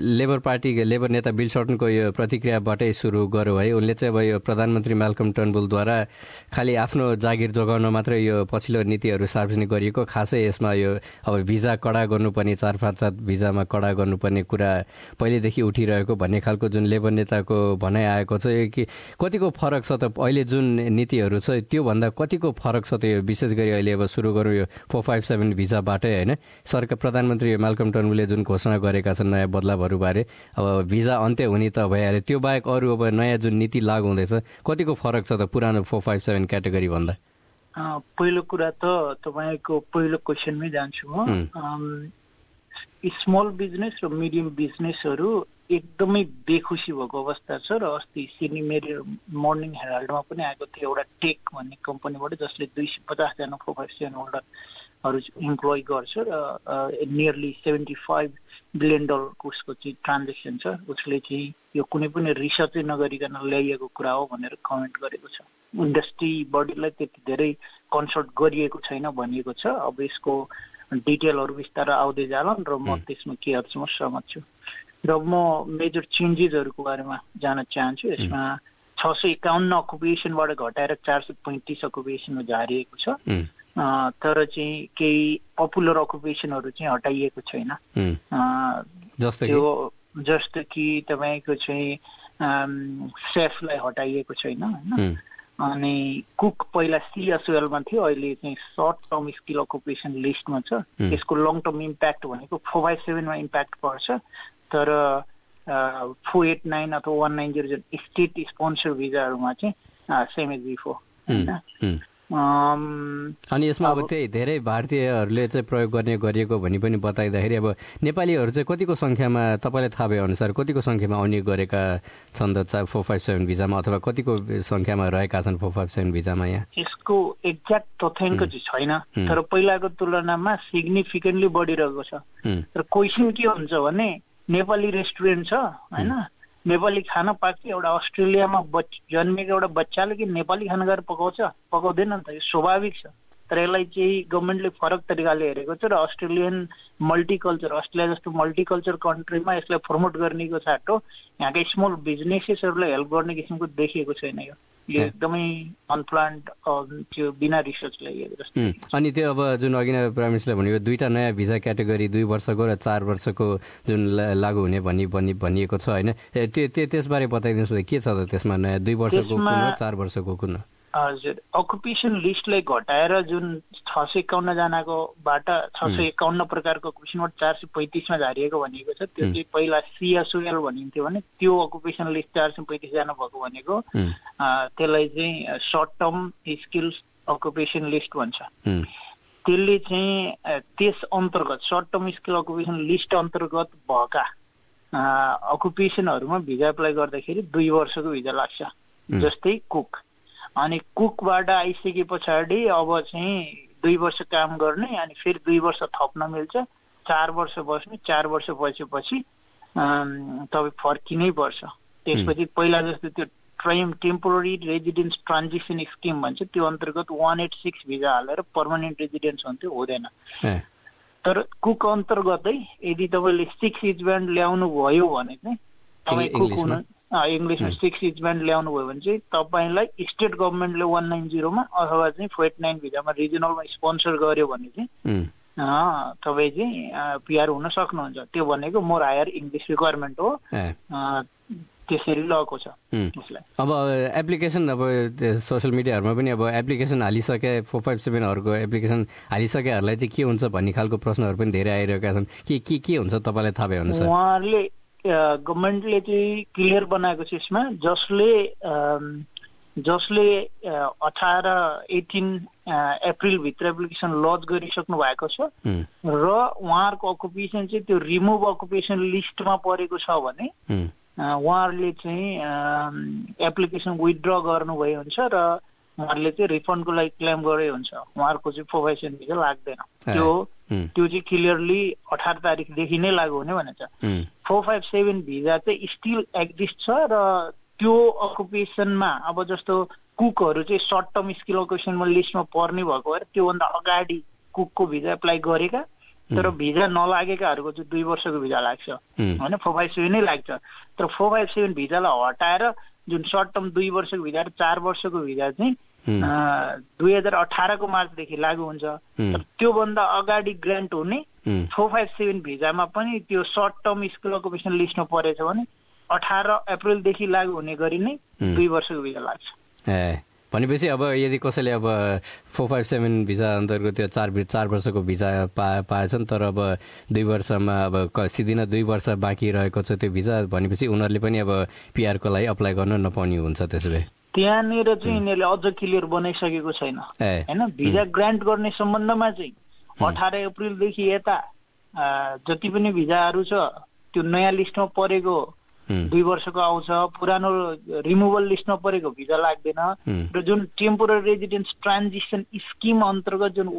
Labour party labour नेता Bill सर्टनको यो प्रतिक्रियाबाटै सुरु गर्यो है। उनले चाहिँ अब यो प्रधानमन्त्री माल्कम टर्नबुलद्वारा खालि आफ्नो जागिर जोगाउन मात्रै यो पछिल्लो नीतिहरू सार्वजनिक गरिएको, खासै यसमा यो अब भिजा कडा गर्नुपर्ने 457 भिजामा कडा गर्नुपर्ने कुरा पहिलेदेखि उठिरहेको भन्ने खालको जुन लेबर नेताको भनाइ आएको छ कि कतिको फरक छ त अहिले जुन नीतिहरू छ त्योभन्दा कतिको फरक छ त यो, विशेष गरी अहिले अब सुरु गरौँ यो 457 भिजाबाटै होइन। सरकार प्रधानमन्त्री माल्कम टर्नबुलले जुन घोषणा गरेका छन् नयाँ बदलावहरूबारे, अब भिजा अन्त्य हुने त भइहाल्यो, त्यो बाहेक अरू अब नयाँ जुन नीति लागू हुँदैछ कतिको फरक छ त पुरानो 457 क्याटेगोरी भन्दा? पहिलो कुरा त तपाईँको पहिलो क्वेसनमै जान्छु म। स्मल बिजनेस र मिडियम बिजनेसहरू एकदमै बेखुसी भएको अवस्था छ र अस्ति सिडनी मर्निङ हेराल्डमा पनि आएको थियो एउटा टेक भन्ने कम्पनीबाट जसले 250 जना 457 होल्डरहरू इम्प्लोय गर्छ र नियरली $75 बिलियन उसको चाहिँ ट्रान्जेक्सन छ। उसले चाहिँ यो कुनै पनि रिसर्चै नगरिकन ल्याइएको कुरा हो भनेर कमेन्ट गरेको छ। इन्डस्ट्री बडीलाई त्यति धेरै कन्सल्ट गरिएको छैन भनिएको छ। अब यसको डिटेलहरू बिस्तारै आउँदै जालान् र म त्यसमा के हदसम्म सहमत छु। र म मेजर चेन्जेसहरूको बारेमा जान चाहन्छु। यसमा 651 अकुपेसनबाट घटाएर 435 अकुपेसनमा झारिएको छ, तर चाहिँ केही पपुलर अकुपेसनहरू चाहिँ हटाइएको छैन। जस्तो कि तपाईँको चाहिँ सेफलाई हटाइएको छैन होइन। अनि कुक पहिला CSOL-मा थियो, अहिले चाहिँ सर्ट टर्म स्किल अकुपेसन लिस्टमा छ। यसको लङ टर्म इम्प्याक्ट भनेको 457मा इम्प्याक्ट पर्छ, तर 489 अथवा 190 जुन स्टेट स्पोन्सर भिजाहरूमा चाहिँ सेम एज बिफोर होइन। अनि यसमा अब त्यही धेरै भारतीयहरूले चाहिँ प्रयोग गर्ने गरिएको भनी पनि बताइँदाखेरि अब नेपालीहरू चाहिँ कतिको सङ्ख्यामा तपाईँलाई थाहा भए अनुसार कतिको सङ्ख्यामा आउने गरेका छन् त 457 भिजामा, अथवा कतिको सङ्ख्यामा रहेका छन् 457 भिजामा यहाँ? यसको एक्ज्याक्ट तथ्याङ्क चाहिँ छैन, तर पहिलाको तुलनामा सिग्निफिकेन्टली बढिरहेको छ। तर क्वेसन के हुन्छ भने नेपाली रेस्टुरेन्ट छ होइन, नेपाली खाना पाक्छ, एउटा अस्ट्रेलियामा जन्मेको एउटा बच्चाले कि नेपाली खाना गएर पकाउँदैन नि त, यो स्वाभाविक छ। तर यसलाई चाहिँ गभर्मेन्टले फरक तरिकाले हेरेको छ र अस्ट्रेलियन मल्टिकल्चर, अस्ट्रेलिया जस्तो मल्टिकल्चर कन्ट्रीमा यसलाई प्रमोट गर्नेको साटो यहाँका स्मल बिजनेसेसहरूलाई हेल्प गर्ने किसिमको देखिएको छैन। यो एकदमै अनप्लान्ड त्यो बिना रिसर्च ल्याइएको जस्तो। अनि त्यो अब जुन अघि नै प्राइम मिनिस्टरले भनेको दुईटा नयाँ भिजा क्याटेगोरी 2 वर्षको र 4 वर्षको जुन लागू हुने भनिएको छ होइन, त्यसबारे बताइदिनुहोस् न, के छ त त्यसमा नयाँ 2 वर्षको कुन हो 4 वर्षको कुन? हजुर, अकुपेसन लिस्टलाई घटाएर जुन 651 जनाको बाट 651 प्रकारको अकुपेसनबाट 435मा झारिएको भनिएको छ। त्यो चाहिँ पहिला CSOL भनिन्थ्यो भने त्यो अकुपेसन लिस्ट 435 जना भएको भनेको त्यसलाई चाहिँ short term skills occupation list भन्छ। त्यसले चाहिँ त्यस अन्तर्गत short term skill occupation list अन्तर्गत भएका अकुपेसनहरूमा भिजा एप्लाई गर्दाखेरि 2 वर्षको भिजा लाग्छ, जस्तै कुक। अनि कुकबाट आइसके पछाडि अब चाहिँ 2 वर्ष काम गर्ने अनि फेरि 2 वर्ष थप्न मिल्छ, 4 वर्ष बस्ने, 4 वर्ष बसेपछि तपाईँ फर्किनै पर्छ। त्यसपछि पहिला जस्तो त्यो टेम्पोररी रेजिडेन्स ट्रान्जिसन स्किम भन्छ, त्यो अन्तर्गत 186 भिजा हालेर पर्मानेन्ट रेजिडेन्स हुन्थ्यो, हुँदैन। तर कुक अन्तर्गतै यदि तपाईँले 6 इज ब्यान्ड ल्याउनु भयो भने चाहिँ तपाईँ कुक हुनु इङ्ग्लिसमा 6 इज ब्यान्ड ल्याउनु भयो भने चाहिँ तपाईँलाई स्टेट गभर्मेन्टले 190मा अथवा चाहिँ 489 भिजामा रिजनलमा स्पोन्सर गर्यो भने चाहिँ तपाईँ चाहिँ PR हुन सक्नुहुन्छ। त्यो भनेको मोर हायर इङ्ग्लिस रिक्वायरमेन्ट हो, त्यसरी लगाएको छ उसलाई। अब एप्लिकेसन अब सोसियल मिडियाहरूमा पनि अब एप्लिकेसन हालिसके 457हरूको एप्लिकेसन हालिसकेहरूलाई चाहिँ के हुन्छ भन्ने खालको प्रश्नहरू पनि धेरै आइरहेका छन्। के हुन्छ तपाईँलाई थाहा भए अनुसार? उहाँहरूले गभर्मेन्टले चाहिँ क्लियर बनाएको छ यसमा, जसले 18 अप्रिलभित्र एप्लिकेसन लन्च गरिसक्नु भएको छ र उहाँहरूको अकुपेसन चाहिँ त्यो रिमुभ अकुपेसन लिस्टमा परेको छ भने उहाँहरूले चाहिँ एप्लिकेसन विथड्र गर्नुभयो हुन्छ र उहाँहरूले चाहिँ रिफन्डको लागि क्लेम गरे हुन्छ, उहाँहरूको चाहिँ 457 भिजा लाग्दैन। त्यो चाहिँ क्लियरली 18 तारिकदेखि नै लागू हुने भनेको छ। 457 भिजा चाहिँ स्टिल एक्जिस्ट छ र त्यो अकुपेसनमा अब जस्तो कुकहरू चाहिँ सर्ट टर्म स्किल अकुपेसनमा लिस्टमा पर्ने भएको भएर त्योभन्दा अगाडि कुकको भिजा एप्लाई गरेका तर भिजा नलागेकाहरूको चाहिँ 2 वर्षको भिजा लाग्छ होइन, 457 नै लाग्छ। तर 457 भिजालाई हटाएर जुन सर्ट टर्म 2 वर्षको भिजा र 4 वर्षको भिजा चाहिँ 2018 को मार्चदेखि लागू हुन्छ। तर त्योभन्दा अगाडि ग्रान्ट हुने 457 भिजामा पनि त्यो सर्ट टर्म स्किल अकुपेसन लिस्टमा परेछ भने 18 अप्रिलदेखि लागू हुने गरी नै 2 वर्षको भिजा लाग्छ। भनेपछि अब यदि कसैले अब 457 भिजा अन्तर्गत त्यो 4 वर्षको भिजा पाएछन् तर अब 2 वर्षमा अब सिधिन 2 वर्ष बाँकी रहेको छ त्यो भिजा भनेपछि उनीहरूले पनि अब पिआरको लागि अप्लाई गर्न नपाउने हुन्छ। त्यसो भए त्यहाँनिर चाहिँ यिनीहरूले अझ क्लियर बनाइसकेको छैन होइन। भिजा ग्रान्ट गर्ने सम्बन्धमा चाहिँ 18 अप्रिलदेखि यता जति पनि भिजाहरू छ त्यो नयाँ लिस्टमा परेको 2 वर्षको आउँछ, पुरानो रिमुभल लिस्टमा परेको भिजा लाग्दैन। र जुन टेम्पोररी रेजिडेन्स ट्रान्जिसन स्किम अन्तर्गत जुन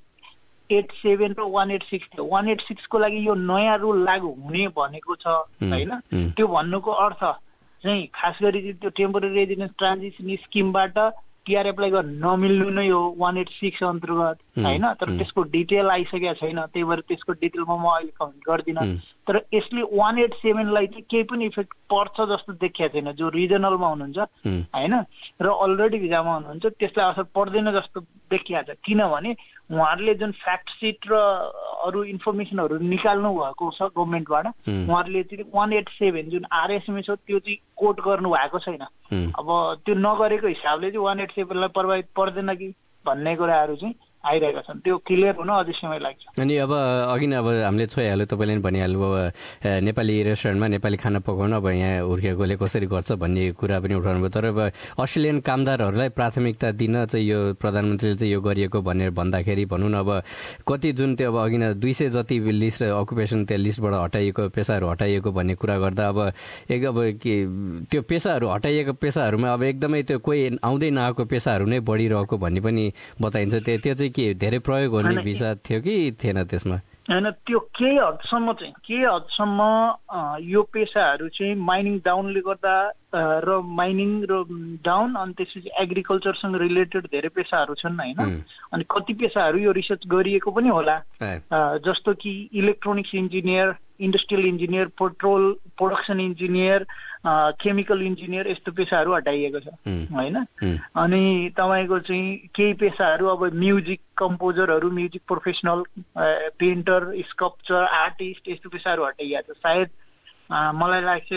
187 र 186 थियो, 186 को लागि यो नयाँ रुल लागू हुने भनेको छ होइन। त्यो भन्नुको अर्थ चाहिँ खास गरी त्यो टेम्पोररी रेजिडेन्स ट्रान्जिसन स्किमबाट पिआर एप्लाई गर्न नमिल्नु नै हो 186 अन्तर्गत होइन। तर त्यसको डिटेल आइसकेको छैन, त्यही भएर त्यसको डिटेलमा म अहिले कमेन्ट गर्दिनँ। तर यसले 187 लाई चाहिँ केही पनि इफेक्ट पर्छ जस्तो देखिएको छैन। जो रिजनलमा हुनुहुन्छ होइन र अलरेडी भिजामा हुनुहुन्छ त्यसलाई असर पर्दैन जस्तो देखिएको छ। किनभने उहाँहरूले जुन फ्याक्ट सिट र अरू इन्फर्मेसनहरू निकाल्नु भएको छ गभर्मेन्टबाट, उहाँहरूले चाहिँ 187 जुन आरएसएमएस हो त्यो चाहिँ कोट गर्नु भएको छैन। अब त्यो नगरेको हिसाबले चाहिँ 187 लाई प्रभावित पर्दैन कि भन्ने कुराहरू चाहिँ आइरहेका छन्। त्यो क्लियर हुन अझै समय लाग्छ। अनि अब अघि नै अब हामीले छोइहाल्यो, तपाईँले पनि भनिहाल्नु अब नेपाली रेस्टुरेन्टमा नेपाली खाना पकाउन अब यहाँ हुर्किएकोले कसरी गर्छ भन्ने कुरा पनि उठाउनु भयो। तर अब अस्ट्रेलियन कामदारहरूलाई प्राथमिकता दिन चाहिँ यो प्रधानमन्त्रीले चाहिँ यो गरिएको भनेर भन्दाखेरि भनौँ न अब कति जुन त्यो अब अघि नै 200 जति लिस्ट अकुपेसन त्यो लिस्टबाट हटाइएको पेसाहरू हटाइएको भन्ने कुरा गर्दा अब के त्यो पेसाहरू हटाइएको पेसाहरूमा अब एकदमै त्यो कोही आउँदै नआएको पेसाहरू नै बढिरहेको भन्ने पनि बताइन्छ। त्यो चाहिँ के धेरै प्रयोग गर्ने भिसा थियो कि थिएन त्यसमा? होइन, त्यो केही हदसम्म यो पेसाहरू चाहिँ माइनिङ डाउनले गर्दा र माइनिङ र डाउन अनि त्यसपछि एग्रिकल्चरसँग रिलेटेड धेरै पेसाहरू छन् होइन। अनि कति पेसाहरू यो रिसर्च गरिएको पनि होला, जस्तो कि electronics engineer, industrial engineer, petrol production engineer, chemical engineer, यस्तो पेसाहरू हटाइएको छ होइन। अनि तपाईँको चाहिँ केही पेसाहरू अब म्युजिक कम्पोजरहरू, music professional, painter, sculpture, artist, यस्तो पेसाहरू हटाइएको छ। सायद मलाई लाग्छ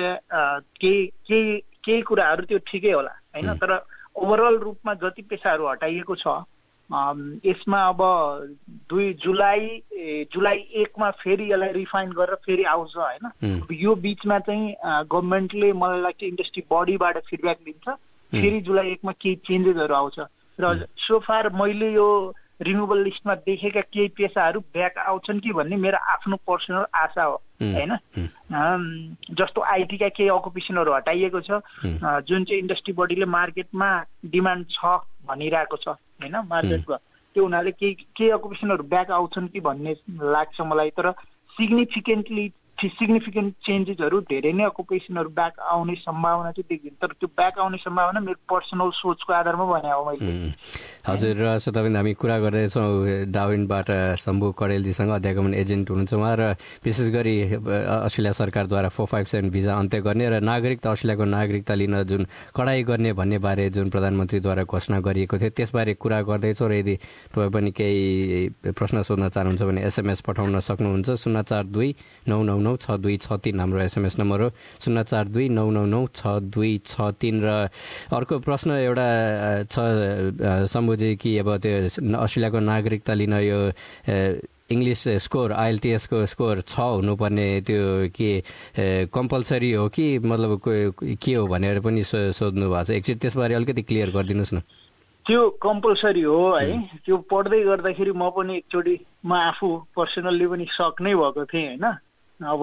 केही कुराहरू त्यो ठिकै होला होइन। तर ओभरअल रूपमा जति पेसाहरू हटाइएको छ यसमा अब जुलाई 1 मा फेरि यसलाई रिफाइन गरेर फेरि आउँछ होइन। यो बिचमा चाहिँ गभर्मेन्टले मलाई लाग्छ इन्डस्ट्री बडीबाट फिडब्याक लिन्छ, फेरि जुलाई 1 मा केही चेन्जेसहरू आउँछ। र सोफार मैले यो रिमुभल लिस्टमा देखेका केही पेसाहरू ब्याक आउँछन् कि भन्ने मेरो आफ्नो पर्सनल आशा हो होइन। जस्तो आइटीका केही अकुपेसनहरू हटाइएको छ जुन चाहिँ इन्डस्ट्री बडीले मार्केटमा डिमान्ड छ भनिरहेको छ होइन मार्केटको, त्यो हुनाले केही अकुपेसनहरू ब्याक आउँछन् कि भन्ने लाग्छ मलाई। तर सिग्निफिकेन्ट चेन्जेसहरू धेरै नै अकुपेसनहरू ब्याक आउने सम्भावना चाहिँ देख्दिनँ। तर त्यो ब्याक आउने सम्भावना मेरो पर्सनल सोचको आधारमा भने हो मैले। हजुर, र तपाईँ हामी कुरा गर्दैछौँ डार्विनबाट शम्भु कडेलजीसँग, अध्यागमन एजेन्ट हुनुहुन्छ उहाँ, र विशेष गरी अस्ट्रेलिया सरकारद्वारा 457 भिजा अन्त्य गर्ने र अस्ट्रेलियाको नागरिकता लिन जुन कडाई गर्ने भन्ने बारे जुन प्रधानमन्त्रीद्वारा घोषणा गरिएको थियो त्यसबारे कुरा गर्दैछौँ। र यदि तपाईँ पनि केही प्रश्न सोध्न चाहनुहुन्छ भने एसएमएस पठाउन सक्नुहुन्छ। 04299962663 हाम्रो एसएमएस नम्बर हो, 04299962663। र अर्को प्रश्न एउटा छ शम्भुजी कि अब त्यो अस्ट्रेलियाको नागरिकता लिन यो इङ्ग्लिस स्कोर IELTS को स्कोर 6 हुनुपर्ने त्यो के कम्पलसरी हो कि मतलब के हो भनेर पनि सोध्नु भएको छ। एकचोटि त्यसबारे अलिकति क्लियर गरिदिनुहोस् न। त्यो कम्पलसरी हो है। त्यो पढ्दै गर्दाखेरि म पनि एकचोटि म आफू पर्सनल्ली पनि सक नै भएको थिएँ होइन। अब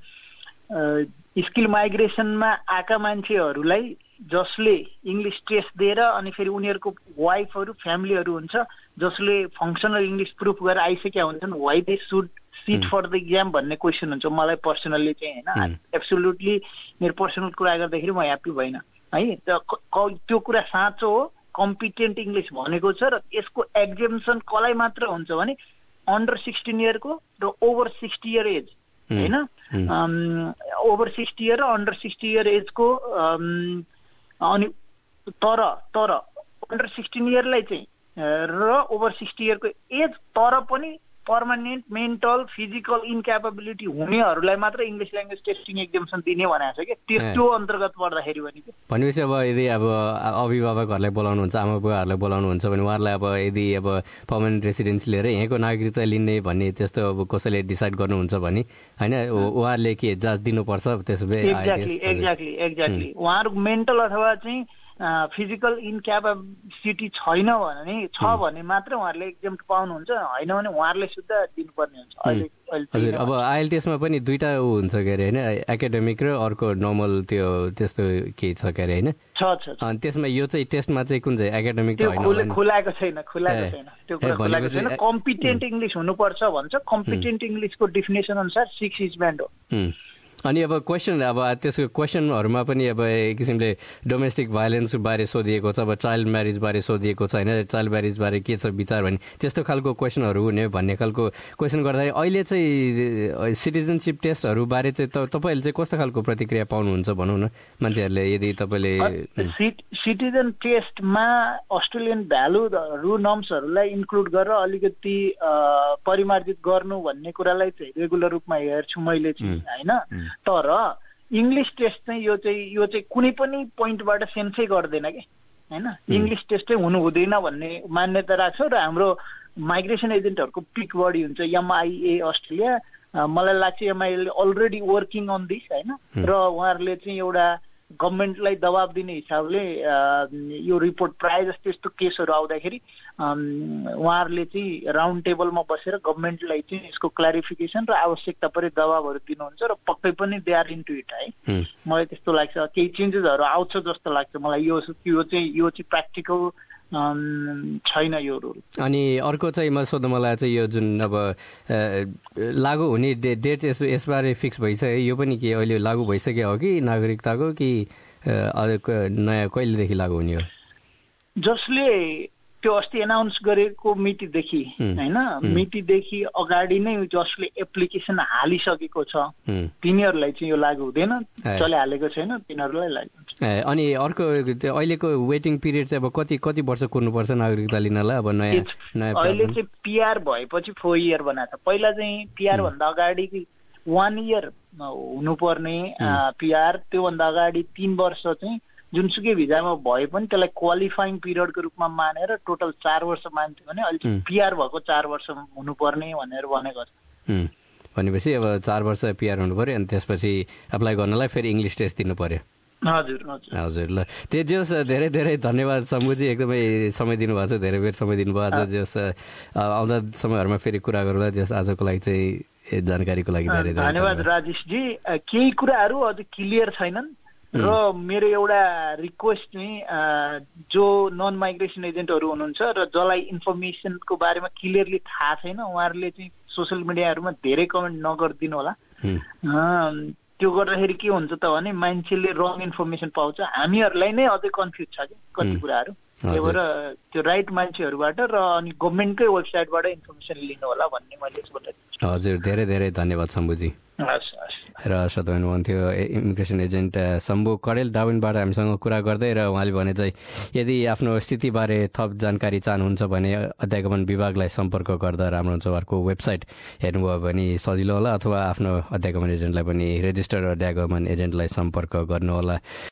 स्किल माइग्रेसनमा आएका मान्छेहरूलाई जसले इङ्ग्लिस टेस्ट दिएर अनि फेरि उनीहरूको वाइफहरू फ्यामिलीहरू हुन्छ जसले फङ्सनल इङ्ग्लिस प्रुफ गरेर आइसकेका हुन्छन्, why they should sit for the exam भन्ने क्वेसन हुन्छ। मलाई पर्सनल्ली चाहिँ होइन एब्सोल्युटली मेरो पर्सनल कुरा गर्दाखेरि म ह्याप्पी भएन है। त्यो कुरा साँचो हो, कम्पिटेन्ट इङ्ग्लिस भनेको छ र यसको एक्जाम्सन कसलाई मात्र हुन्छ भने अन्डर 16 इयरको र ओभर 60 इयर एज होइन, ओभर 60 इयर र अन्डर 60 इयर एजको अनि तर अन्डर 16 इयरलाई चाहिँ र ओभर 60 इयरको एज तर पनि पर्मानेन्ट मेन्टल फिजिकल इन्क्यापेबिलिटी हुनेहरूलाई मात्र इङ्ग्लिस ल्याङ्ग्वेज टेस्टिङ एक्जाम्सन दिने भनेको छ कि त्यो अन्तर्गत पर्दाखेरि भनेपछि अब यदि अब अभिभावकहरूलाई बोलाउनुहुन्छ, आमा बुवाहरूलाई बोलाउनुहुन्छ भने उहाँहरूलाई अब यदि अब पर्मानेन्ट रेसिडेन्सी लिएर यहाँको नागरिकता लिने भन्ने त्यस्तो अब कसैले डिसाइड गर्नुहुन्छ भने होइन उहाँहरूले के जाँच दिनुपर्छ त्यसो भए? एक्ज्याक्टली उहाँहरूको मेन्टल अथवा चाहिँ फिजिकल इन्क्यापेबिलिटी छैन भने मात्र उहाँहरूले एक्जाम्ट पाउनुहुन्छ, होइन भने उहाँहरूले सुद्धा दिनुपर्ने हुन्छ। हजुर, अब आइएलटिएसमा पनि दुईटा हुन्छ के अरे होइन, एकाडेमिक र अर्को नर्मल त्यो त्यस्तो केही छ के अरे होइन? छ। त्यसमा यो चाहिँ टेस्टमा चाहिँ कुन चाहिँ एकाडेमिक त होइन? खुलाएको छैन त्यो कुरा खुलाएको छैन। कम्पिटेन्ट इङ्ग्लिस हुनुपर्छ भन्छ। कम्पिटेन्ट इङ्ग्लिसको डिफिनेसन अनुसार 6 इज ब्यान्ड हो। अनि अब क्वेसन अब त्यसको क्वेसनहरूमा पनि अब एक किसिमले डोमेस्टिक भाइलेन्स बारे सोधिएको छ, अब चाइल्ड म्यारिज बारे सोधिएको छ होइन, चाइल्ड म्यारिज बारे के छ विचार भने त्यस्तो खालको क्वेसनहरू हुने भन्ने खालको क्वेसन गर्दाखेरि अहिले चाहिँ सिटिजनसिप टेस्टहरू बारे चाहिँ तपाईँहरूले चाहिँ कस्तो खालको प्रतिक्रिया पाउनुहुन्छ भनौँ न मान्छेहरूले? यदि तपाईँले सिटिजन टेस्टमा अस्ट्रेलियन भ्यालुहरू नर्म्सहरूलाई इन्क्लुड गरेर अलिकति परिमार्जित गर्नु भन्ने कुरालाई चाहिँ रेगुलर रूपमा हेर्छु मैले चाहिँ होइन। तर इङ्ग्लिस टेस्ट चाहिँ यो चाहिँ कुनै पनि पोइन्टबाट सेन्सै गर्दैन कि होइन। इङ्ग्लिस टेस्ट चाहिँ हुनु हुँदैन भन्ने मान्यता राख्छ र हाम्रो माइग्रेसन एजेन्टहरूको पिक बढी हुन्छ MIA अस्ट्रेलिया। मलाई लाग्छ MIA already working on this होइन, र उहाँहरूले चाहिँ एउटा गभर्मेन्टलाई दबाब दिने हिसाबले यो रिपोर्ट प्रायः जस्तो यस्तो केसहरू आउँदाखेरि उहाँहरूले चाहिँ राउन्ड टेबलमा बसेर गभर्मेन्टलाई चाहिँ यसको क्ल्यारिफिकेसन र आवश्यकता परे दबाबहरू दिनुहुन्छ र पक्कै पनि दे आर इन्टु इट है। मलाई त्यस्तो लाग्छ केही चेन्जेसहरू आउँछ जस्तो लाग्छ मलाई। यो चाहिँ प्र्याक्टिकल छैन यो रुल। अनि अर्को चाहिँ मलाई चाहिँ यो जुन अब लागू हुने डेट यसबारे फिक्स भइसक्यो, यो पनि के अहिले लागू भइसक्यो हो कि नागरिकताको कि नयाँ कहिलेदेखि लागू हुने हो? जसले त्यो अस्ति एनाउन्स गरेको मितिदेखि होइन, मितिदेखि अगाडि नै जसले एप्लिकेसन हालिसकेको छ तिनीहरूलाई चाहिँ यो लागू हुँदैन, चलिहालेको छैन तिनीहरूलाई लागू हुन्छ। अनि अर्को अहिलेको वेटिङ पिरियड चाहिँ अब कति वर्ष कुर्नुपर्छ नागरिकता लिनलाई? अब नयाँ अहिले चाहिँ PR भएपछि 4 इयर बनाएको छ। पहिला चाहिँ PR भन्दा अगाडि 1 इयर हुनुपर्ने PR, त्योभन्दा अगाडि 3 वर्ष चाहिँ जुनसुकै भिजामा भए पनि त्यसलाई क्वालिफाइङ पिरियडको रूपमा मानेर टोटल 4 वर्ष मान्थ्यो भने अहिले PR भएको 4 वर्ष हुनुपर्ने भनेर भनेको छ। भनेपछि अब 4 वर्ष PR हुनु पर्यो अनि त्यसपछि एप्लाई गर्नलाई फेरि इङ्ग्लिस टेस्ट दिनु पर्यो। हजुर ल त्यो जोस् धेरै धेरै धन्यवाद शम्भुजी, एकदमै समय दिनुभएको छ, धेरै बेर समय दिनुभएको छ। जोस् आउँदा समयहरूमा फेरि कुरा गरौँला। जोस् आजको लागि चाहिँ जानकारीको लागि धेरै धेरै धन्यवाद राजेशजी। केही कुराहरू अझ क्लियर छैनन् र मेरो एउटा रिक्वेस्ट चाहिँ जो नन माइग्रेसन एजेन्टहरू हुनुहुन्छ र जसलाई इन्फर्मेसनको बारेमा क्लियरली थाहा छैन उहाँहरूले चाहिँ सोसियल मिडियाहरूमा धेरै कमेन्ट नगरिदिनु होला। त्यो गर्दाखेरि के हुन्छ त भने मान्छेले रङ इन्फर्मेसन पाउँछ, हामीहरूलाई नै अझै कन्फ्युज छ कि कति कुराहरू। त्यही भएर त्यो राइट मान्छेहरूबाट र अनि गभर्मेन्टकै वेबसाइटबाट इन्फर्मेसन लिनु होला भन्ने मैले सोचेको छु। हजुर, धेरै धेरै धन्यवाद शम्भुजी। र श्रोता हुनुहुन्थ्यो इमिग्रेसन एजेन्ट शम्भु कडेल डार्विनबाट हामीसँग कुरा गर्दै, र उहाँले भने चाहिँ यदि आफ्नो स्थितिबारे थप जानकारी चाहनुहुन्छ भने अध्यागमन विभागलाई सम्पर्क गर्दा राम्रो हुन्छ। उहाँहरूको वेबसाइट हेर्नुभयो भने सजिलो होला, अथवा आफ्नो अध्यागमन एजेन्टलाई पनि रेजिस्टर्ड अध्यागमन एजेन्टलाई सम्पर्क गर्नुहोला।